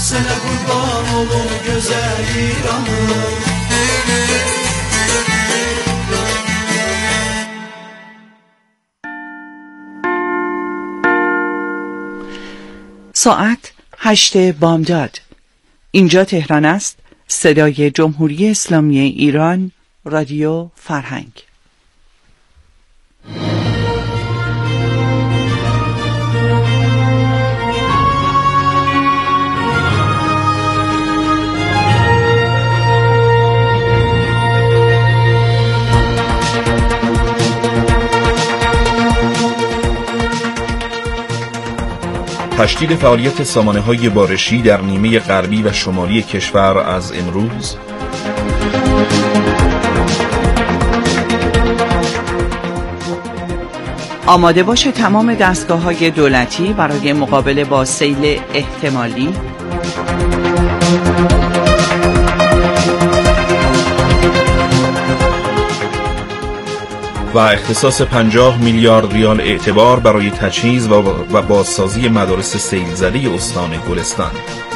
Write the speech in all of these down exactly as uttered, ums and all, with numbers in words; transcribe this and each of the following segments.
Sənə qurban olum gözəl İranım. ساعت هشت بامداد. اینجا تهران است. صدای جمهوری اسلامی ایران، رادیو فرهنگ. تشدید فعالیت سامانه‌های بارشی در نیمه غربی و شمالی کشور از امروز، آماده باشه تمام دستگاه‌های دولتی برای مقابله با سیل احتمالی، و اختصاص پنجاه میلیارد ریال اعتبار برای تجهیز و بازسازی مدارس سیل زده استان گلستان.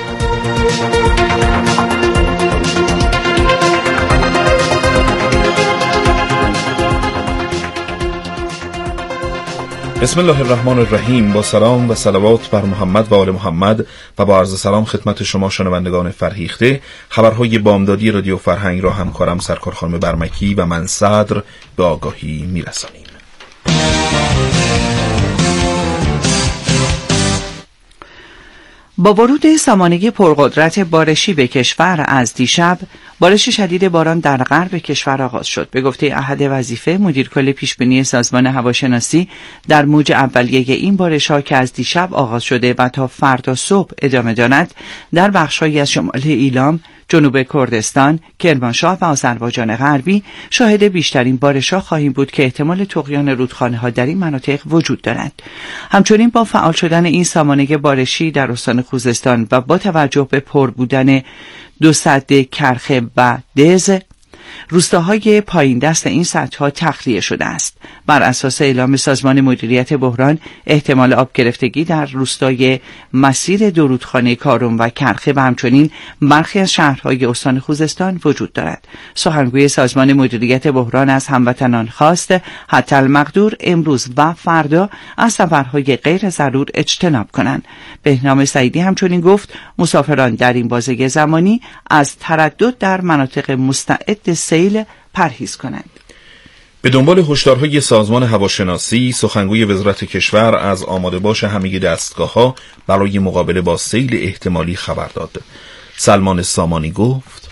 بسم الله الرحمن الرحیم. با سلام و صلوات بر محمد و آل محمد و با عرض سلام خدمت شما شنوندگان فرهیخته، خبرهای بامدادی رادیو فرهنگ را همکارم سرکار خانم برمکی و من صدر به آگاهی میرسانیم. با ورود سامانه پرقدرت بارشی به کشور از دیشب، بارش شدید باران در غرب کشور آغاز شد. به گفته احد وظیفه مدیر کل پیشبینی سازمان هواشناسی، در موج اولیه این بارش‌ها که از دیشب آغاز شده و تا فردا صبح ادامه دارد، در بخش‌هایی از شمال ایلام، جنوب کردستان، کرمانشاه و آذربایجان غربی شاهد بیشترین بارش‌ها خواهیم بود که احتمال طغیان رودخانه‌ها در این مناطق وجود دارد. همچنین با فعال شدن این سامانه بارشی در استان خوزستان و با توجه به پر بودن دو سد کرخه و دز، روستاهای پایین دست این سدها تخلیه شده است. بر اساس اعلام سازمان مدیریت بحران، احتمال آب گرفتگی در روستای مسیر دو رودخانه کارون و کرخه و همچنین برخی از شهرهای استان خوزستان وجود دارد. سخنگوی سازمان مدیریت بحران از هموطنان خواست حتی المقدور امروز و فردا از سفرهای غیر ضرور اجتناب کنند. بهنام سعیدی همچنین گفت مسافران در این بازه زمانی از تردد در مناطق مستعد سیل پرهیز کنند. به دنبال هشدارهای سازمان هواشناسی، سخنگوی وزارت کشور از آماده باش همه دستگاه‌ها برای مقابله با سیل احتمالی خبر داد. سلمان سامانی گفت: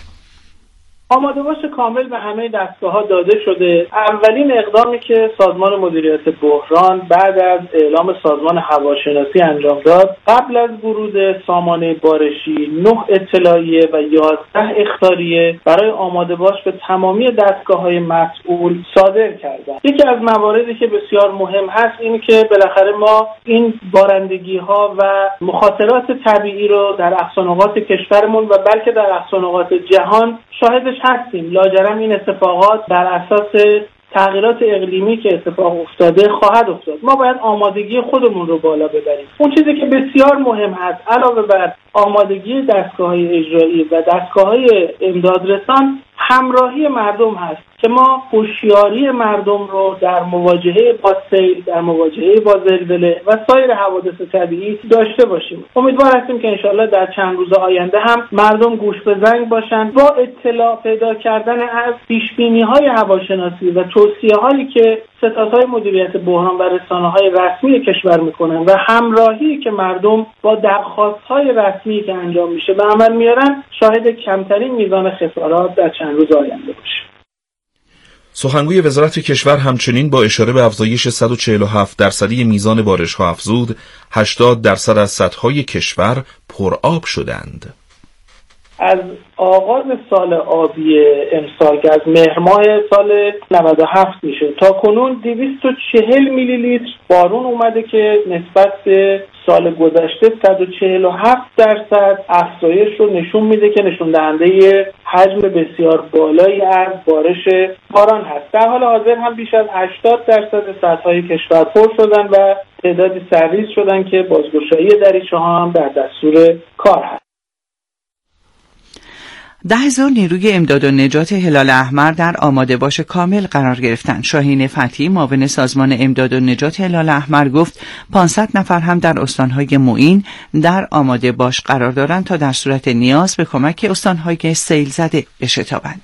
آماده باش کامل به همه دستگاه‌ها داده شده. اولین اقدامی که سازمان مدیریت بحران بعد از اعلام سازمان هواشناسی انجام داد، قبل از ورود سامانه بارشی نه اطلاعیه و یازده اخطاریه برای آماده باش به تمامی دستگاه‌های مسئول صادر کردند. یکی از مواردی که بسیار مهم هست اینه که بالاخره ما این بارندگی‌ها و مخاطرات طبیعی رو در اقصانقاط کشورمون و بلکه در اقصانقاط جهان شاهدش هستیم. لاجرم این اتفاقات در اساس تغییرات اقلیمی که اتفاق افتاده خواهد افتاد. ما باید آمادگی خودمون رو بالا ببریم. اون چیزی که بسیار مهم هست علاوه بر آمادگی دستگاه‌های اجرایی و دستگاه‌های امدادرسان، همراهی مردم هست که ما هوشیاری مردم رو در مواجهه با سیل، در مواجهه با زلزله و سایر حوادث طبیعی داشته باشیم. امیدوار هستیم که انشالله در چند روز آینده هم مردم گوش به زنگ باشند. با اطلاع پیدا کردن از پیشبینی‌های هواشناسی و توصیه‌هایی که ستادهای مدیریت بحران و رسانه‌های رسمی کشور می‌کنن و همراهی که مردم با درخواست‌های رسمی که انجام میشه به عمل میارن، شاهد کمترین میزان خسارات در چند روز آینده باشه. سخنگوی وزارت کشور همچنین با اشاره به افزایش صد و چهل و هفت درصدی میزان بارش‌ها افزود هشتاد درصد از سدهای کشور پرآب شدند. از آغاز سال آبی امسال که از مهر ماه سال نود و هفت میشه تا کنون دویست و چهل میلی لیتر بارون اومده که نسبت به سال گذشته صد و چهل و هفت درصد افزایش رو نشون میده که نشون دهنده حجم بسیار بالایی از بارش باران هست. در حال حاضر هم بیش از هشتاد درصد سدهای کشور پر شدن و تعدادی سرریز شدن که بازگشایی دریچه ها هم در دستور کار هست. ده هزار نیروی امداد و نجات هلال احمر در آماده باش کامل قرار گرفتند. شاهین فتحی معاون سازمان امداد و نجات هلال احمر گفت پانصد نفر هم در استانهای معین در آماده باش قرار دارند تا در صورت نیاز به کمک استانهای سیل زده بشتابند.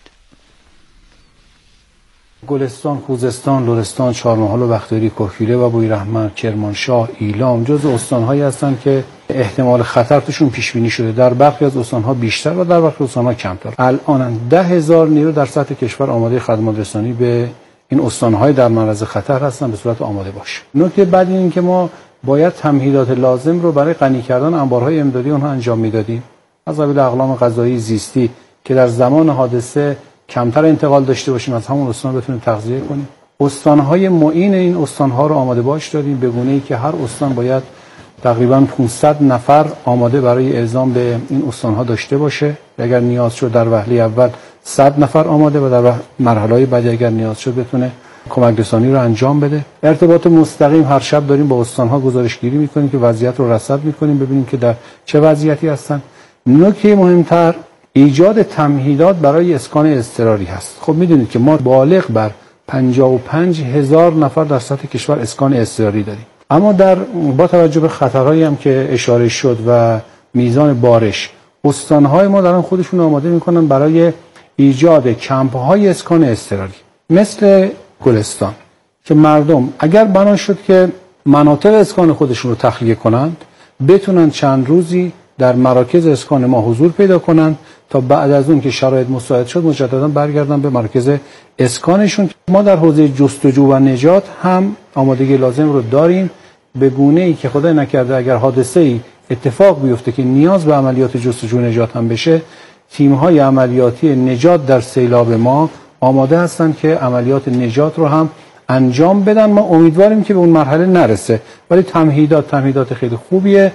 گلستان، خوزستان، لرستان، چهارمحال و بختیاری کهگیله و بویراحمد، کرمانشاه، ایلام جزو استان‌هایی هستند که احتمال خطر توشون پیش بینی شده. در برخی از استان‌ها بیشتر و در برخی استان‌ها کمتر. الان ده هزار نیرو در سطح کشور آماده خدمات رسانی به این استان‌های در معرض خطر هستند به صورت آماده باش. نکته بعدی این که ما باید تمهیدات لازم رو برای غنی کردن انبارهای امدادی اونها انجام میدادیم. از قبیل اقلام غذایی، زیستی که در زمان حادثه کمتر انتقال داشته باشیم از همون استان بتونیم تغذیه کنیم. استان‌های معین این استان‌ها رو آماده باش داریم به گونه‌ای که هر استان باید تقریباً پانصد نفر آماده برای اعزام به این استان‌ها داشته باشه. اگر نیاز شد در وهله اول صد نفر آماده و در مرحله‌های بعدی اگر نیاز شد بتونه کمک رسانی رو انجام بده. ارتباط مستقیم هر شب داریم با استان‌ها گزارشگیری می‌کنیم که وضعیت رو رصد می‌کنیم ببینیم که در چه وضعیتی هستن. نکته مهمتر ایجاد تمهیدات برای اسکان اضطراری هست. خب میدونید که ما بالغ بر پنجاه و پنج هزار نفر در سطح کشور اسکان اضطراری داریم. اما در با توجه به خطرهایی هم که اشاره شد و میزان بارش، استان‌های ما دارن خودشون آماده میکنن برای ایجاد کمپ‌های اسکان اضطراری مثل گلستان که مردم اگر بنا شد که مناطق اسکان خودشون رو تخلیه کنند بتونن چند روزی در مراکز اسکان ما حضور پیدا کنند تا بعد از اون که شرایط مساعد شد مجددا برگردن به مرکز اسکانشون. ما در حوزه جستجو و نجات هم آمادگی لازم رو داریم به گونه‌ای که خدای نکرده اگر حادثه‌ای اتفاق بیفته که نیاز به عملیات جستجو و نجات هم بشه، تیم‌های عملیاتی نجات در سیلاب ما آماده هستند که عملیات نجات رو هم انجام بدن. ما امیدواریم که به اون مرحله نرسه ولی تمهیدات تمهیدات خیلی خوبیه.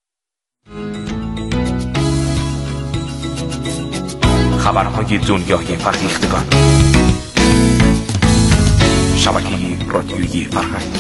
خبرهای دنیای فرهیختگان، شبکه رادیویی فرهنگ.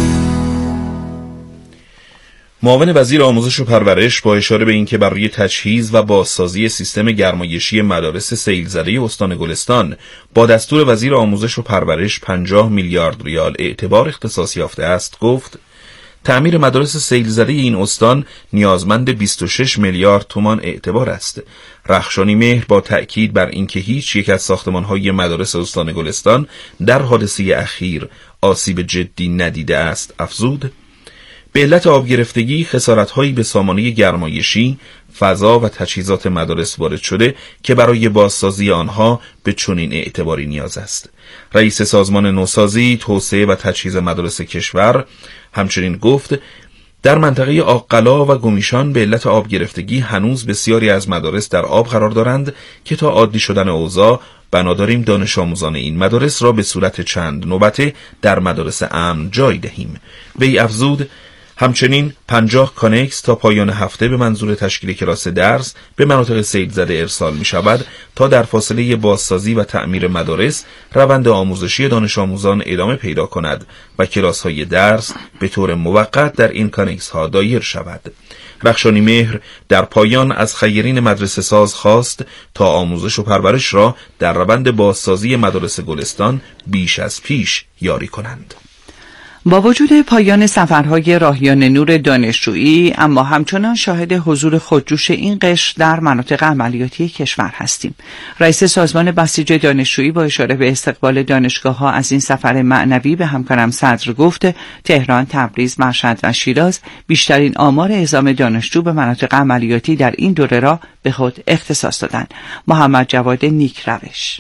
معاون وزیر آموزش و پرورش با اشاره به اینکه برای تجهیز و بازسازی سیستم گرمایشی مدارس سیل زده استان گلستان با دستور وزیر آموزش و پرورش پنجاه میلیارد ریال اعتبار اختصاص یافته است، گفت تعمیر مدارس سیل زده این استان نیازمند بیست و شش میلیارد تومان اعتبار است. رخشانی مهر با تأکید بر اینکه هیچ یک از ساختمان‌های مدارس استان گلستان در حادثه اخیر آسیب جدی ندیده است افزود به علت آب گرفتگی خسارت‌هایی به سامانه گرمایشی، فضا و تجهیزات مدارس وارد شده که برای بازسازی آنها به چنین اعتباری نیاز است. رئیس سازمان نوسازی، توسعه و تجهیز مدارس کشور همچنین گفت در منطقه آقلا و گمیشان به علت آب گرفتگی هنوز بسیاری از مدارس در آب قرار دارند که تا عادی شدن اوضاع بناداریم دانش آموزان این مدارس را به صورت چند نوبته در مدارس امن جای دهیم. وی افزود همچنین پنجاه کانکس تا پایان هفته به منظور تشکیل کلاس درس به مناطق سیل زده ارسال می شود تا در فاصله بازسازی و تعمیر مدارس روند آموزشی دانش آموزان ادامه پیدا کند و کلاس های درس به طور موقت در این کانکس ها دایر شود. رخشانی مهر در پایان از خیرین مدرسه ساز خواست تا آموزش و پرورش را در روند بازسازی مدارس گلستان بیش از پیش یاری کنند. با وجود پایان سفرهای راهیان نور دانشجویی اما همچنان شاهد حضور خودجوش این قشر در مناطق عملیاتی کشور هستیم. رئیس سازمان بسیج دانشجویی با اشاره به استقبال دانشگاه‌ها از این سفر معنوی به همکارم صدر گفت تهران، تبریز، مشهد و شیراز بیشترین آمار اعزام دانشجو به مناطق عملیاتی در این دوره را به خود اختصاص دادند. محمد جواد نیک روش: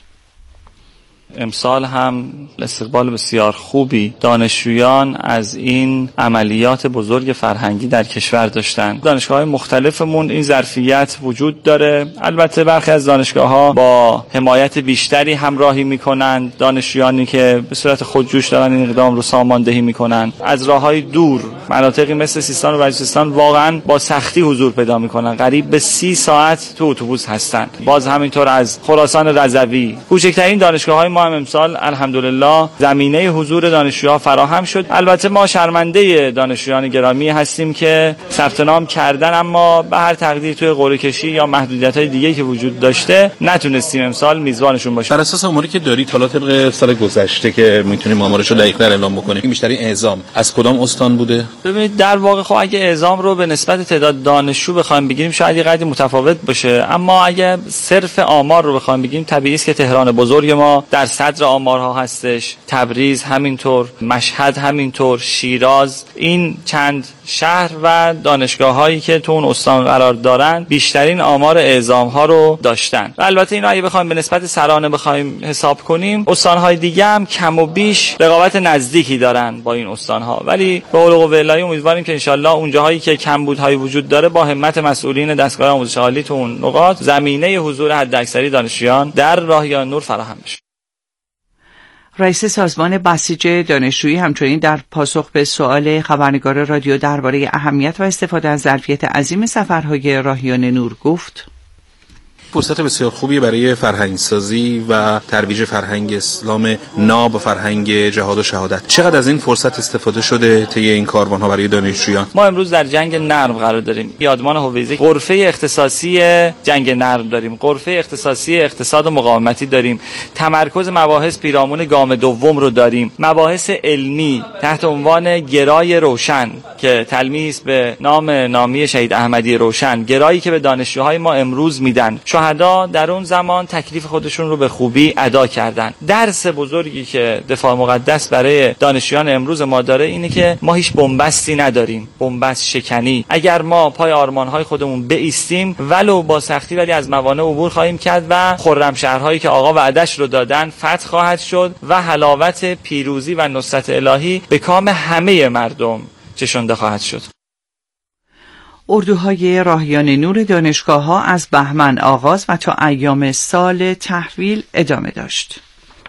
امسال هم استقبال بسیار خوبی دانشجویان از این عملیات بزرگ فرهنگی در کشور داشتند. دانشگاه‌های مختلفمون این ظرفیت وجود داره. البته برخی از دانشگاه‌ها با حمایت بیشتری همراهی می‌کنند. دانشجویانی که به صورت خودجوش دارن این اقدام رو ساماندهی می‌کنند. از راه‌های دور، مناطقی مثل سیستان و بلوچستان واقعاً با سختی حضور پیدا می‌کنند. قریب به سی ساعت تو اتوبوس هستند. باز همینطور از خراسان رضوی، کوچکترین دانشگاه‌های ما هم امسال الحمدلله زمینه حضور دانشجوها فراهم شد. البته ما شرمنده دانشجویان گرامی هستیم که ثبت نام کردن اما به هر تقدیر توی قرعه کشی یا محدودیت‌های دیگه‌ای که وجود داشته نتونستیم امسال میزبانشون باشیم. بر اساس آماری که داری تا طبق سال گذشته که میتونیم آمارشو دقیق‌تر اعلام بکنیم، بیشترین اعزام از کدام استان بوده؟ ببینید در واقع خب اگه اعزام رو به نسبت تعداد دانشجو بخوایم بگیریم شاید یه قدری متفاوت باشه، اما اگه صرف آمار رو بخوایم بگیم طبیعی است که تهران بزرگ ما در صدر آمارها هستش، تبریز همینطور، مشهد همینطور، شیراز. این چند شهر و دانشگاه‌هایی که تو اون استان قرار دارن بیشترین آمار اعزام‌ها رو داشتن. و البته اینا اگه بخوایم به نسبت سرانه بخوایم حساب کنیم، استان‌های دیگه هم کم و بیش رقابت نزدیکی دارن با این استان‌ها، ولی به قول قوه الهی امیدواریم که انشالله اونجاهایی که کمبودهای وجود داره با همت مسئولین دستگاه آموزش عالی تو اون نقاط زمینه حضور حداکثری دانشجویان در راهیان نور فراهم بشه. رئیس سازمان بسیج دانشجویی همچنین در پاسخ به سؤال خبرنگار رادیو درباره اهمیت و استفاده از ظرفیت عظیم سفرهای راهیان نور گفت: فرصت بسیار خوبی برای فرهنگسازی و ترویج فرهنگ اسلام ناب و فرهنگ جهاد و شهادت. چقدر از این فرصت استفاده شده طی این کاروان‌ها برای دانشجویان؟ ما امروز در جنگ نرم قرار داریم. یادمان هویزه غرفه اختصاصی جنگ نرم داریم، غرفه اختصاصی اقتصاد و مقاومتی داریم، تمرکز مباحث پیرامون گام دوم رو داریم، مباحث علمی تحت عنوان گرای روشن که تلمیح به نام نامی شهید احمدی روشن، گرایی که به دانشجوهای ما امروز میدن. شهدا در اون زمان تکلیف خودشون رو به خوبی ادا کردن. درس بزرگی که دفاع مقدس برای دانشجویان امروز ما داره اینه که ما هیچ بنبستی نداریم، بنبست شکنی. اگر ما پای آرمان‌های خودمون بایستیم ولو با سختی ولی از موانع عبور خواهیم کرد و خرمشهرهایی که آقا وعدش رو دادن فتح خواهد شد و حلاوت پیروزی و نصرت الهی به کام همه مردم چشانده خواهد شد. اردوهای راهیان نور دانشگاه‌ها از بهمن آغاز و تا ایام سال تحویل ادامه داشت.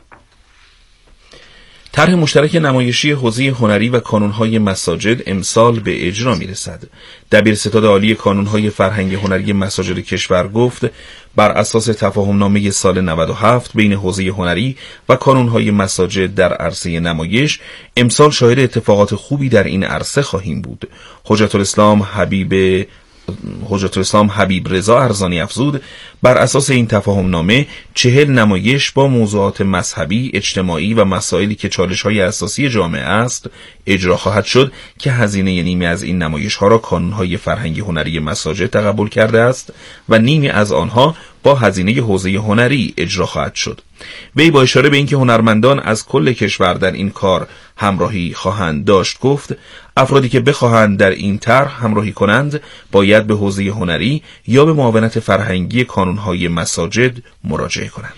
طرح مشترک نمایشی حوزه هنری و کانون‌های مساجد امسال به اجرا می‌رسد. دبیرستاد عالی کانون‌های فرهنگ هنری مساجد کشور گفت بر اساس تفاهم‌نامه سال نود و هفت بین حوزه هنری و کانون‌های مساجد در عرصه نمایش امسال شاهد اتفاقات خوبی در این عرصه خواهیم بود. حجت الاسلام حبیب حجت الاسلام حبیب رضا ارزانی افزود بر اساس این تفاهمنامه چهل نمایش با موضوعات مذهبی، اجتماعی و مسائلی که چالش‌های اساسی جامعه است اجرا خواهد شد که هزینه نیمی از این نمایش‌ها را کانون‌های فرهنگی هنری مساجد تقبل کرده است و نیمی از آنها با هزینه حوزه هنری اجرا خواهد شد. وی با اشاره به اینکه هنرمندان از کل کشور در این کار همراهی خواهند داشت گفت افرادی که بخواهند در این طرح همراهی کنند باید به حوزه هنری یا به معاونت فرهنگی کانون‌های مساجد مراجعه کنند.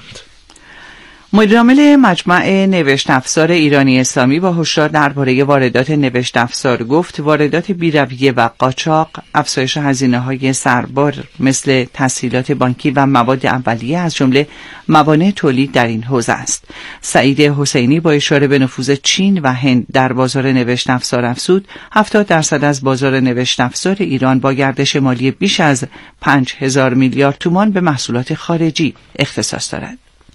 مدیرعامل مجمع نوشت افزار ایرانی اسلامی با هشدار درباره واردات نوشت افزار گفت واردات بی‌رویه و قاچاق، افزایش هزینه‌های سربار مثل تسهیلات بانکی و مواد اولیه از جمله موانع تولید در این حوزه است. سعید حسینی با اشاره به نفوذ چین و هند در بازار نوشت افزار افزود هفتاد درصد از بازار نوشت افزار ایران با گردش مالی بیش از پنج هزار میلیارد تومان به محصولات خارجی اختصاص دارد.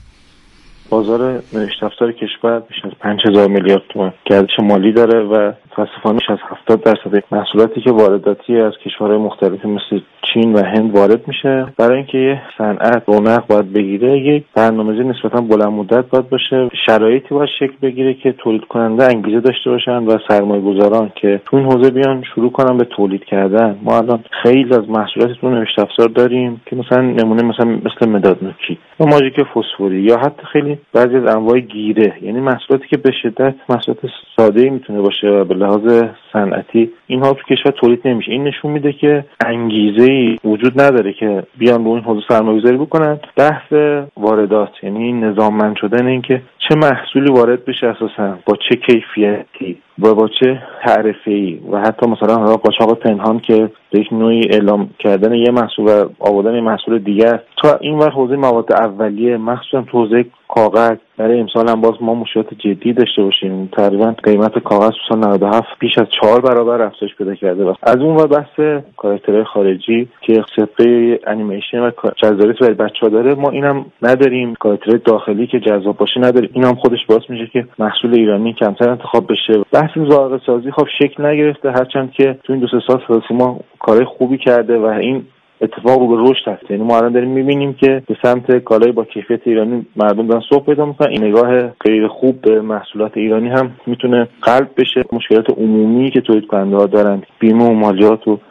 بازار نوشت افزار کشور بیش از پنج هزار میلیارد تومان گردش مالی داره و متاسفانه بیش از هفتاد درصد محصولاتی که وارداتی از کشورهای مختلفی مثل چین و هند وارد میشه. برای اینکه یه صنعت رونق باید بگیره یک برنامه‌ریزی نسبتا بلند مدت باید باشه، شرایطی باید شکل بگیره که تولید کننده انگیزه داشته باشن و سرمایه‌گذاران که تو این حوزه بیان شروع کنن به تولید کردن. ما الان خیلی از محصولات تو نوشت افزار داریم که مثلا نمونه مثلا مثل مداد نوکی یا ماژیک فسفوری یا حتی خیلی بعضی از انواع گیره، یعنی محصولاتی که به شدت محصولات ساده‌ای میتونه باشه و به لحاظ صنعتی اینها تو کشور تولید نمیشه. این نشون میده که انگیزه‌ای وجود نداره که بیان رو این حوزه سرمایه‌گذاری بکنن. بحث واردات یعنی نظاممند شدن، این که چه محصولی وارد بشه اساسا با چه کیفیتی و با چه تعرفه‌ای و حتی مثلا قاچاق پنهان که به یک نوعی اعلام کردن یه محصول و آوردن یه محصول دیگه تا این ور حوزه مواد اولیه مخصوصا تو حوزه کاغذ برای امسال هم باز ما مشکلات جدی داشته باشیم. تقریبا قیمت کاغذ تو سال نود و هفت بیش از چهار برابر افزایش پیدا کرده و از اون ور بحث کاراکترهای خارجی که سفه انیمیشن و جذابیت برای بچه‌ها داره، ما اینم نداریم. کاراکترهای داخلی که جذاب باشه نداریم. این هم خودش باعث میشه که محصول ایرانی کمتر انتخاب بشه. بحث ذائقه سازی خب شکل نگرفته، هرچند که تو این دو سه سال ما کارهای خوبی کرده و این اتفاق رو به رشد هست. یعنی ما الان داریم می‌بینیم که به سمت کالای با کیفیت ایرانی مردم دارن سوق پیدا می‌کنن. این نگاه غیر خوب به محصولات ایرانی هم میتونه قلب بشه. مشکلات عمومی که تولید کننده‌ها دارن، بیمه و مالیات و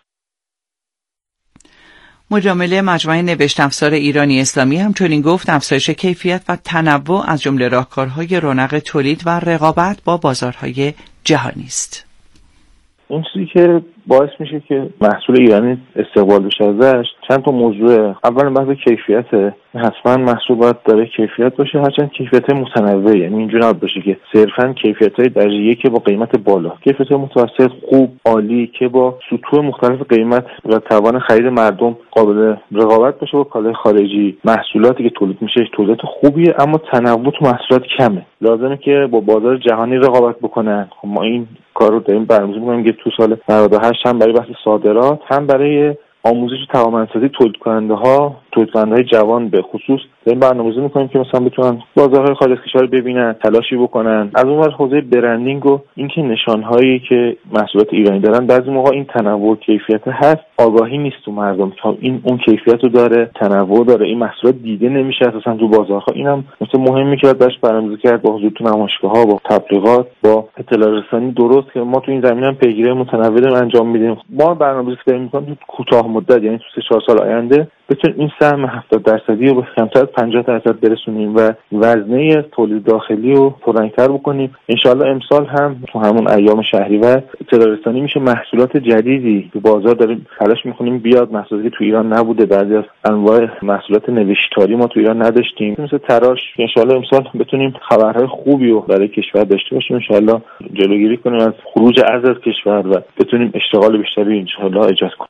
مجامله مجمع نوشت افزار ایرانی اسلامی همچنین گفت افزایش کیفیت و تنوع از جمله راهکارهای رونق تولید و رقابت با بازارهای جهانی است. این چیزی که باعث میشه که محصول ایرانی استقبال بشه ازش چند تا موضوع. اول بحث کیفیته. حتما محصول باید داره کیفیت باشه، هرچند کیفیت متنوع، یعنی اینجوری باشه که صرفا کیفیت‌های درجه یک با قیمت بالا، کیفیت متوسط، خوب، عالی که با سطوح مختلف قیمت و توان خرید مردم قابل رقابت باشه با کالای خارجی. محصولاتی که تولید میشه تولید خوبیه اما تنوع تو محصولات کمه. لازمه که با بازار جهانی رقابت بکنن. خب ما این کار رو داریم برنامه‌ریزی می‌کنیم که تو سال نود و هشت هم برای بحث صادرات، هم برای آموزش توانمندسازی تولید کننده ها، تولید کننده های جوان به خصوص داریم برنامه‌ریزی می‌کنیم که مثلا بتونن بازارهای خارج از کشور رو ببینن، تلاشی بکنن. از اون ور حوزه برندینگ و اینکه نشانهایی که محصولات ایرانی دارن بعضی موقع این تنوع و کیفیت هست، آگاهی نیست تو مردم که این اون کیفیت رو داره، تنوع داره، این محصولات دیده نمیشه اساسا تو بازارها. اینم مثلا مهمه که باید برنامه‌ریزی کرد با حضور تو نمایشگاه‌ها، با تبلیغات، با اطلاع رسانی درست که ما تو این زمینه هم پیگیری متنوع انجام میدیم. ما برنامه‌ریزی داریم می‌کنیم تو کوتاه مدت، یعنی تو سه چهار سال آینده بتونیم این سهم هفتاد درصدی رو به کمتر از پنجاه درصد برسونیم و وزنه تولید داخلی رو پررنگ‌تر بکنیم. انشالله امسال هم تو همون ایام شهریور اطلاع رسانی میشه، محصولات جدیدی تو بازار داریم تلاش می‌کنیم بیاد، محصولاتی که تو ایران نبوده. بعضی از انواع محصولات نوشتاری ما تو ایران نداشتیم، مثل تراش. انشالله امسال بتونیم خبرهای خوبی رو برای کشور داشته باشیم، انشالله جلوگیری کنیم از خروج ارز از کشور و بتونیم اشتغال بیشتری انشالله ایجاد کنیم.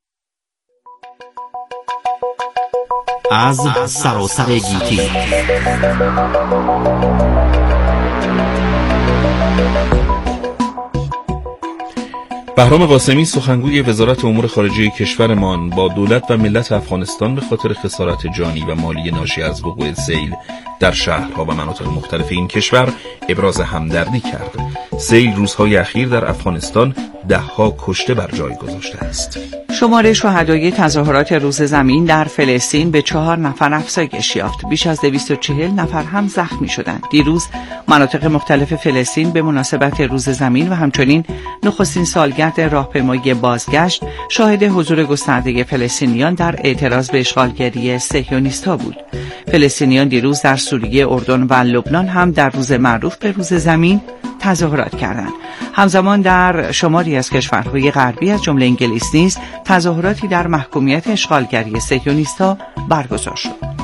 از سراسر گیتی بهرام قاسمی سخنگوی وزارت امور خارجه کشورمان با دولت و ملت افغانستان به خاطر خسارت جانی و مالی ناشی از وقوع سیل در شهرها و مناطق مختلف این کشور ابراز همدردی کرد. سیل روزهای اخیر در افغانستان دهها کشته بر جای گذاشته است. شمار شهدای تظاهرات روز زمین در فلسطین به چهار نفر افزایش یافت. بیش از دویست و چهل نفر هم زخمی شدند. دیروز مناطق مختلف فلسطین به مناسبت روز زمین و همچنین نخستین سالگرد راهپیمایی بازگشت شاهد حضور گسترده فلسطینیان در اعتراض به اشغالگری صهیونیست‌ها بود. فلسطینیان دیروز در سوریه، اردن و لبنان هم در روز معروف به روز زمین تظاهرات کردند. همزمان در شماری از کشورهای غربی از جمله انگلیس نیز تظاهراتی در محکومیت اشغالگری صهیونیست‌ها برگزار شد.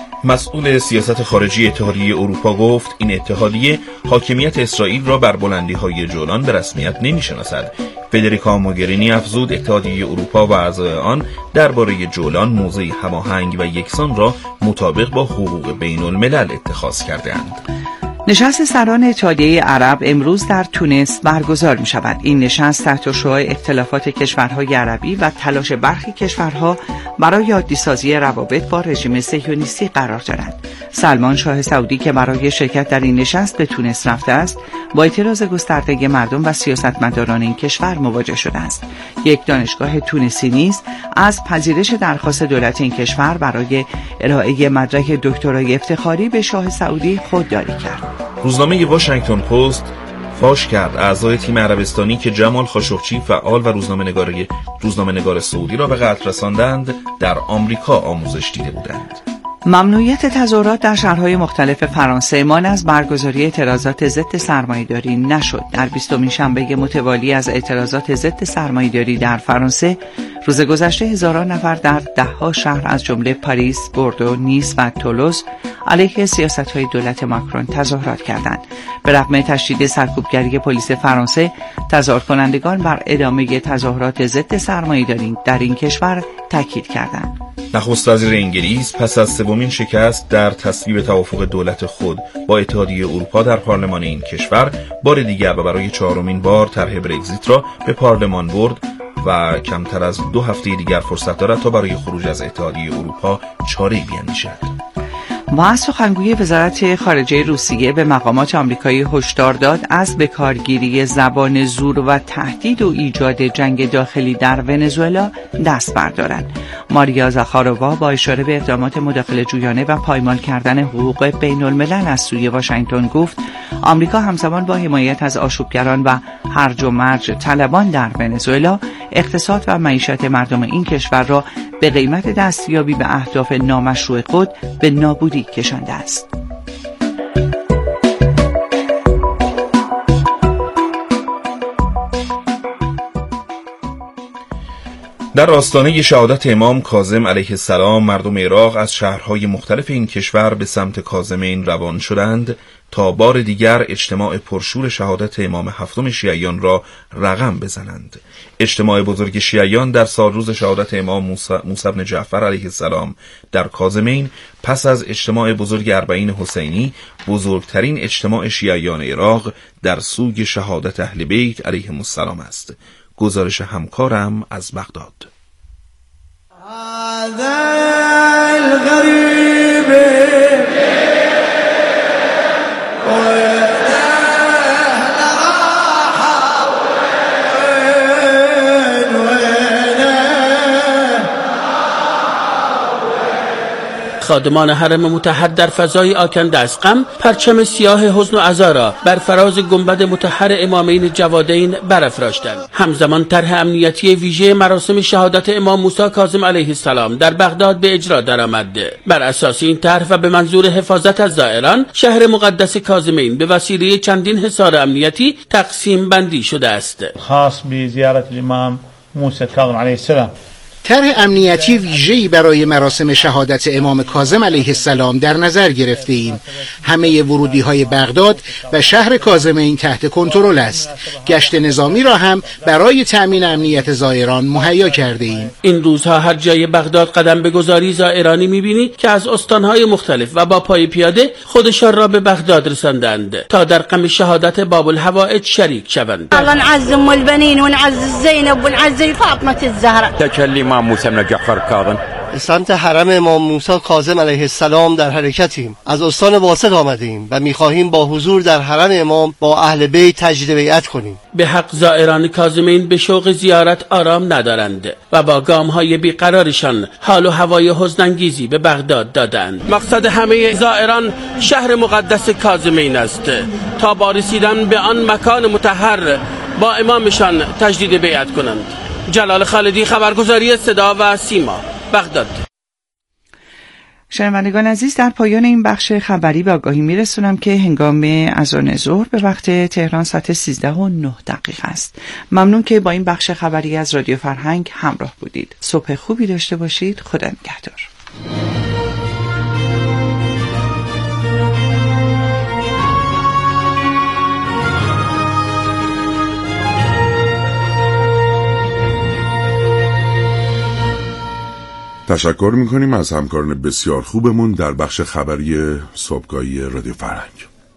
مسئول سیاست خارجی اتحادیه اروپا گفت این اتحادیه حاکمیت اسرائیل را بر بلندی‌های جولان به رسمیت نمی‌شناسد. فدریکا موگرینی افزود اتحادیه اروپا و اعضای آن درباره جولان موضعی هماهنگ و یکسان را مطابق با حقوق بین الملل اتخاذ کردند. نشست سران اتحادیه عرب امروز در تونس برگزار می شود. این نشست تحت شعاع اختلافات کشورهای عربی و تلاش برخی کشورها برای عادی‌سازی روابط با رژیم صهیونیستی قرار دارد. سلمان شاه سعودی که برای شرکت در این نشست به تونس رفته است، با اعتراض گسترده مردم و سیاستمداران این کشور مواجه شده است. یک دانشگاه تونسی نیز از پذیرش درخواست دولت این کشور برای ارائه مدرک دکترای افتخاری به شاه سعودی خودداری کرد. روزنامه واشنگتن پست فاش کرد اعضای تیم عربستانی که جمال خاشقچی فعال و روزنامه‌نگار روزنامه‌نگار سعودی را به قتل رساندند در آمریکا آموزش دیده بودند. ممنوعیت تظاهرات در شهرهای مختلف فرانسه مانع از برگزاری اعتراضات ضد سرمایه‌داری نشد. در بیستمین شنبه متوالی از اعتراضات ضد سرمایه‌داری در فرانسه، روز گذشته هزاران نفر در ده‌ها شهر از جمله پاریس، بوردو، نیس و تولوز علیه سیاست‌های دولت ماکرون تظاهرات کردند. به رغم تشدید سرکوبگری پلیس فرانسه، تظاهر کنندگان بر ادامه تظاهرات ضد سرمایه‌داری در این کشور تاکید کردند. نخست وزیر انگلیس پس از سومین شکست در تصویب توافق دولت خود با اتحادیه اروپا در پارلمان این کشور، بار دیگر و برای چهارمین بار طرح برگزیت را به پارلمان برد و کمتر از دو هفته دیگر فرصت دارد تا برای خروج از اتحادیه اروپا چاره‌ای بیندیشد. و سخنگوی وزارت خارجه روسیه به مقامات آمریکایی هشدار داد از بکارگیری زبان زور و تهدید و ایجاد جنگ داخلی در ونزوئلا دست بردارند. ماریا زاخارۆوا با اشاره به اقدامات مداخله جویانه و پایمال کردن حقوق بین الملل از سوی واشنگتن گفت آمریکا همزمان با حمایت از آشوبگران و هرج و مرج طلبان در ونزوئلا، اقتصاد و معیشت مردم این کشور را به قیمت دستیابی به اهداف نامشروع خود به نابودی کشانده است. در آستانه شهادت امام کاظم علیه السلام، مردم عراق از شهرهای مختلف این کشور به سمت کاظمین روان شدند تا بار دیگر اجتماع پرشور شهادت امام هفتم شیعیان را رقم بزنند. اجتماع بزرگ شیعیان در سالروز شهادت امام موسی بن جعفر علیه السلام در کاظمین پس از اجتماع بزرگ اربعین حسینی، بزرگترین اجتماع شیعیان عراق در سوگ شهادت اهل بیت علیهم السلام است. گزارش همکارم از بغداد. خادمان حرم مطهر در فضای آکنده از غم پرچم سیاه حزن و عزا را بر فراز گنبد مطهر امامین جوادین برافراشتند. همزمان طرح امنیتی ویژه مراسم شهادت امام موسی کاظم علیه السلام در بغداد به اجرا درآمد. بر اساس این طرح و به منظور حفاظت از زائران، شهر مقدس کاظمین به وسیله چندین حصار امنیتی تقسیم بندی شده است. خاص به زیارت امام موسی کاظم علیه السلام. طرح امنیتی ویژه‌ای برای مراسم شهادت امام کاظم علیه السلام در نظر گرفته ایم. همه ورودی‌های بغداد و شهر کاظمین تحت کنترل است. گشت نظامی را هم برای تأمین امنیت زائران مهیا کرده ایم. این روزها هر جای بغداد قدم به گذاری زائرانی می‌بینی که از استان‌های مختلف و با پای پیاده خودشان را به بغداد رساندند تا در غم شهادت باب الحوائج شریک شوند. الله نعز ام البنين ونعز زینب ونعز فاطمه الزهراء. تکلم موسی بن جعفر کاظم. سمت حرم امام موسی کاظم علیه السلام در حرکتیم. از استان واسط آمدیم و می‌خواهیم با حضور در حرم امام با اهل بیت تجدید بیعت کنیم. به حق زائران کاظمین به شوق زیارت آرام ندارند و با گام‌های بیقرارشان حال و هوای حزن‌انگیزی به بغداد دادند. مقصد همه زائران شهر مقدس کاظمین است تا با رسیدن به آن مکان مطهر با امامشان تجدید بیعت کنند. جلال خالدی، خبرگزاری صدا و سیما، بغداد. شنوندگان عزیز، در پایان این بخش خبری به آگاهی میرسونم که هنگام اذان ظهر به وقت تهران ساعت سیزده و نه دقیقه است. ممنون که با این بخش خبری از رادیو فرهنگ همراه بودید. صبح خوبی داشته باشید. خدا نگهدار. تشکر میکنیم از همکاران بسیار خوبمون در بخش خبری صبحگاهی رادیو فرهنگ.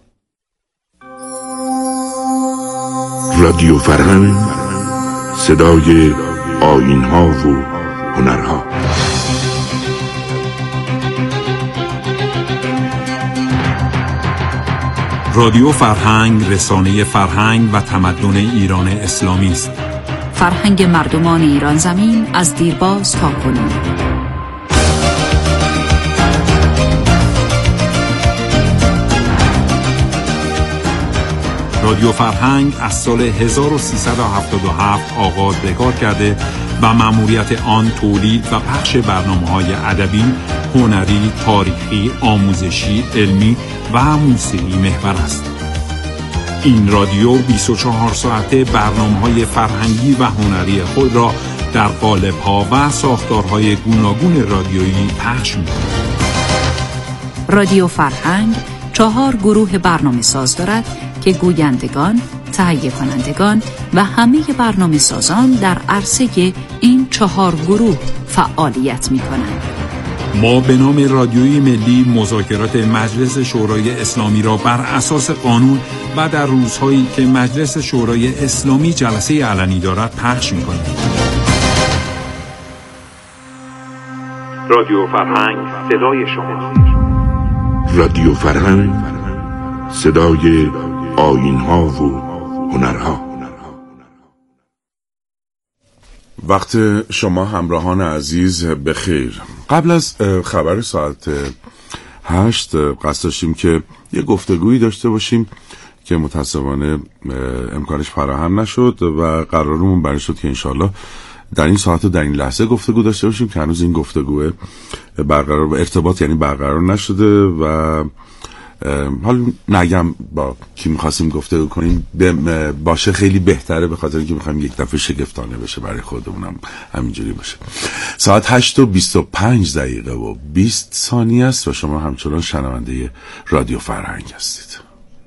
رادیو فرهنگ، صدای آیین‌ها و هنرها. رادیو فرهنگ رسانه فرهنگ و تمدن ایران اسلامی است. فرهنگ مردمان ایران زمین از دیرباز تا کنون. رادیو فرهنگ از سال هزار و سیصد و هفتاد و هفت آغاز به کار کرده و مأموریت آن تولید و پخش برنامه‌های ادبی، هنری، تاریخی، آموزشی، علمی و موسیقی محور است. این رادیو بیست و چهار ساعته برنامه‌های فرهنگی و هنری خود را در قالب‌ها و ساختارهای گوناگون رادیویی پخش می‌کند. رادیو فرهنگ چهار گروه برنامه ساز دارد که گویندگان، تهیه کنندگان و همه برنامه سازان در عرصه این چهار گروه فعالیت می کنند. ما به نام رادیوی ملی مذاکرات مجلس شورای اسلامی را بر اساس قانون و در روزهایی که مجلس شورای اسلامی جلسه علنی دارد پخش می کنیم. رادیو فرهنگ صدای شما. رادیو فرهنگ صدای آیین‌ها و هنرها. وقت شما همراهان عزیز بخیر. قبل از خبر ساعت هشت قصد داشتیم که یه گفتگویی داشته باشیم که متاسفانه امکانش فراهم نشد و قرارمون برای شد که انشالله در این ساعت و در این لحظه گفتگو داشته باشیم که هنوز این گفتگوه برقرار ارتباط یعنی برقرار نشده و حالا نگم با کی می‌خواستیم گفتگو کنیم باشه خیلی بهتره، به خاطر اینکه می‌خوایم یک دفعه شگفتانه بشه برای خودمونم همینجوری باشه. ساعت هشت و بیست و پنج دقیقه و بیست ثانیه است و شما همچنان شنونده رادیو فرهنگ هستید.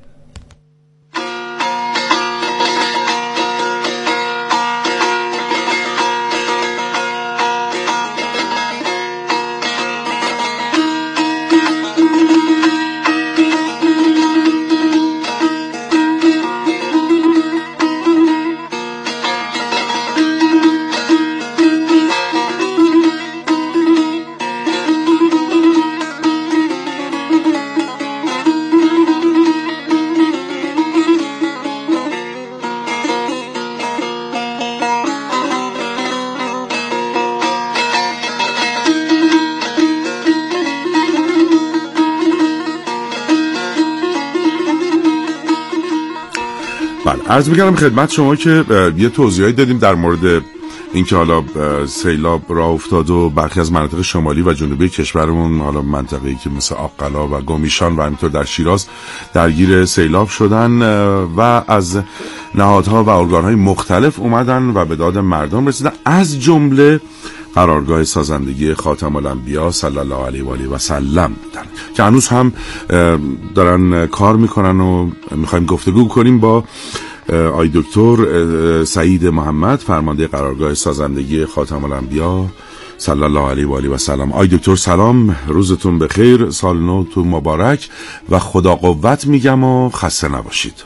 عرض می‌کردم خدمت شما که یه توضیحی دادیم در مورد اینکه حالا سیلاب راه افتاد و برخی از مناطق شمالی و جنوبی کشورمون، حالا منطقه‌ای که مثل آق‌قلا و گمیشان و همینطور در شیراز درگیر سیلاب شدن و از نهادها و ارگان‌های مختلف اومدن و به داد مردم رسیدن، از جمله قرارگاه سازندگی خاتم الانبیا صلی الله علیه و آله و سلم بودن که هنوز هم دارن کار میکنن و میخوایم گفتگو کنیم با آی دکتر سعید محمد، فرمانده قرارگاه سازندگی خاتم الانبیا صلی الله علیه و آله و سلم. آی دکتر سلام، روزتون بخیر، سال نوتون مبارک و خدا قوت میگم و خسته نباشید.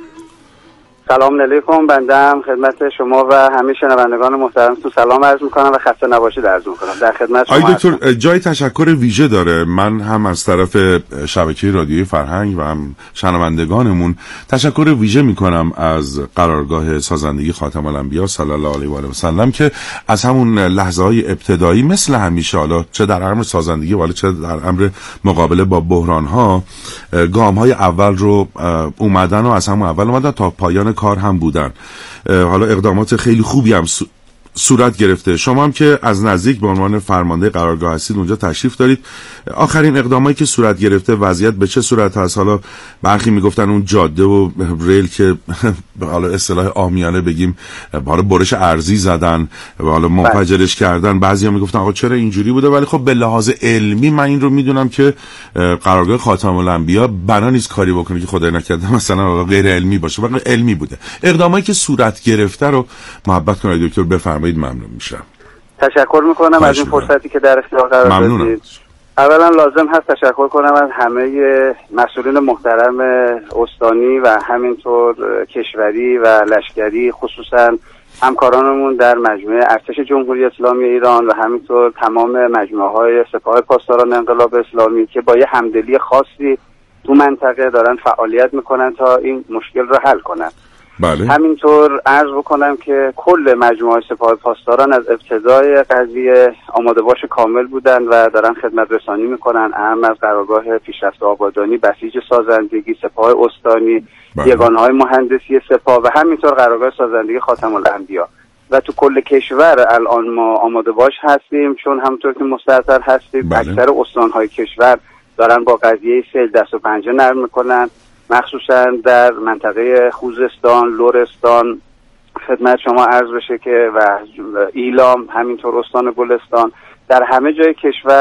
سلام علیکم، بندم خدمت شما و همه شنوندگان محترمتون سلام عرض میکنم و خسته نباشید عرض میکنم. در خدمت شما. آقای دکتر جای تشکر ویژه داره، من هم از طرف شبکه رادیوی فرهنگ و هم شنوندگانمون تشکر ویژه میکنم از قرارگاه سازندگی خاتم الانبیا صلی الله علیه و آله و سلم که از همون لحظه های ابتدایی مثل همیشه، حالا چه در امر سازندگی ولی چه در امر مقابله با بحران ها، گام های اول رو اومدن و از همون اول اومدن تا پایان کار هم بودن. حالا اقدامات خیلی خوبی هم صورت گرفته. شما هم که از نزدیک به عنوان فرمانده قرارگاه هستید اونجا تشریف دارید. آخرین اقداماتی که صورت گرفته وضعیت به چه صورت هست؟ حالا برخی میگفتن اون جاده و ریل که حالا اصطلاح عامیانه بگیم حالا برش ارضی زدن و حالا منفجرش کردن، بعضیا میگفتن آقا چرا اینجوری بوده، ولی خب به لحاظ علمی من این رو میدونم که قرارگاه خاتم الانبیا بنا نیست کاری بکنه که خدای نکرده مثلا غیر علمی باشه، واقعا علمی بوده. اقداماتی که صورت گرفته رو محبت کنید دکتر بفرمایید، ممنون میشم. تشکر میکنم از این فرصتی که در اختیار قرار دادید. اولا لازم هست تشکر کنم از همه مسئولین محترم استانی و همینطور کشوری و لشکری، خصوصا همکارانمون در مجموعه ارتش جمهوری اسلامی ایران و همینطور تمام مجموعه‌های سپاه پاسداران انقلاب اسلامی که با یه همدلی خاصی تو منطقه دارن فعالیت میکنن تا این مشکل رو حل کنن. بله. همینطور عرض بکنم که کل مجموعه سپاه پاسداران از ابتدای قضیه آماده باش کامل بودن و دارن خدمت رسانی میکنن، اهم از قرارگاه پیشرفت آبادانی، بسیج سازندگی، سپاه استانی، بله. یگانه‌های مهندسی سپاه و همینطور قرارگاه سازندگی خاتم الانبیا و تو کل کشور الان ما آماده باش هستیم، چون همونطور که مستحضر هستید بله. اکثر استان‌های کشور دارن با قضیه سیل دست و پنجه نرم میکنن، مخصوصا در منطقه خوزستان، لرستان خدمت شما عرض بشه که و ایلام، همینطور استان گلستان، در همه جای کشور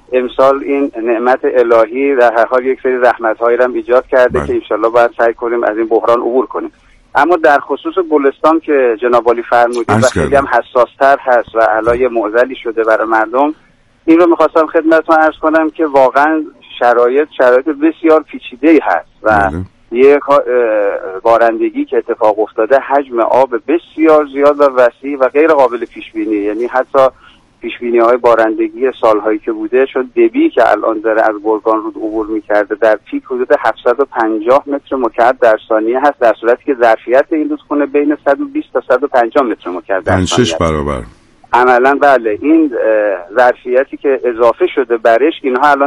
امسال این نعمت الهی در هر حال یک سری زحمت‌هایی رو هم ایجاد کرده بله. که انشالله باید سعی کنیم از این بحران عبور کنیم. اما در خصوص گلستان که جناب عالی فرمودید و خیلی هم حساس‌تر هست و علای معضلی شده برای مردم، این رو میخواستم خدمتتون عرض کنم که واقعا شرایط شرایط بسیار پیچیده‌ای هست و بله. یک بارندگی که اتفاق افتاده حجم آب بسیار زیاد و وسیع و غیر قابل پیش بینی، یعنی حتی پیش بینی های بارندگی سالهایی که بوده، چون دبی که الان داره از گرگان رود عبور میکرده در پیک حدود هفتصد و پنجاه متر مکعب در ثانیه هست، در صورتی که ظرفیت این رودخونه بین صد و بیست تا صد و پنجاه متر مکعب در ثانیه شش برابر عملا. بله این ظرفیتی که اضافه شده برش، اینها الان